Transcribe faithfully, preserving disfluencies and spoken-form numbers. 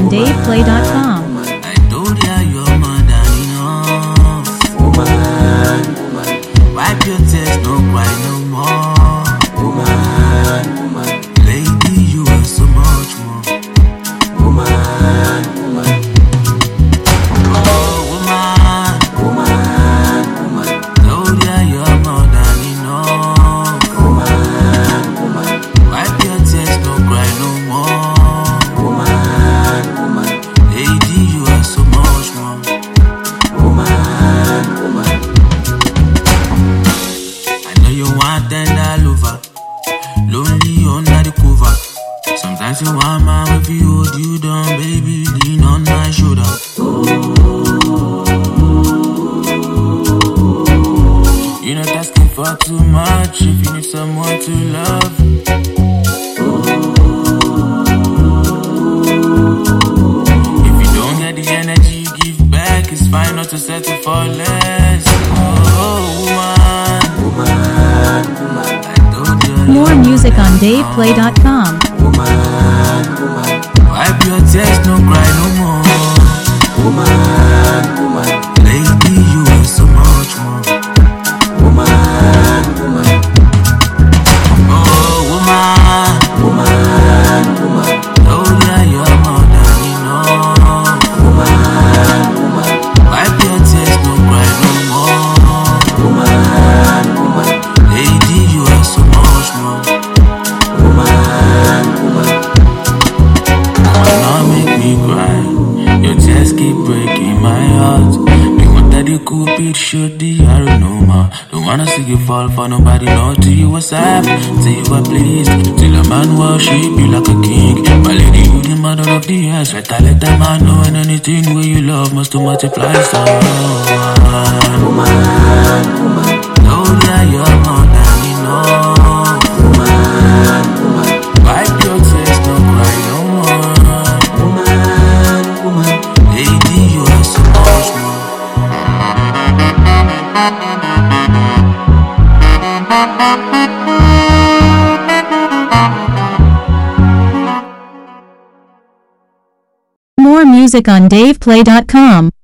on dave play dot com. I told ya you're more than enough. Woman, woman, Wipe your tears, don't cry no more. woman, woman, Lady, you are so much more. woman, woman, Oh, woman, woman, woman, told ya you're more than enough. woman, woman, Wipe your tears, don't cry no more. woman, woman, Lady, you are so much more. woman, woman. I know you want tender lover, lonely under the cover. Sometimes you want my if you hold you down, baby, lean on my shoulder. You're not asking for too much if you need someone to love. If you don't get the energy you give back, it's fine not to settle for less. Oh, woman, Woman, woman, I told you. More music on dave play dot com. woman, woman, Wipe your tears, no cry no more. woman, woman, Lady, you are so much more. woman, woman, Oh, woman, woman, woman, told ya you're more than enough. woman, woman, Wipe your tears, no cry no more. woman, woman, Lady, you are so much more. woman, woman. Woman, now make me cry. Your tears keep breaking my heart. You wanted the cupid, shoot the arrow no more. Don't wanna see you fall for nobody, know till you were sad, till you were pleased, till a man worship you like a king. My lady, you the mother of the earth. Better let that man know, and anything where you love must to multiply. So, Woman, woman, told ya you're more than enough. woman, woman, Wipe your tears, don't cry no more. woman, woman, Lady, you are so much more. More music on dave play dot com.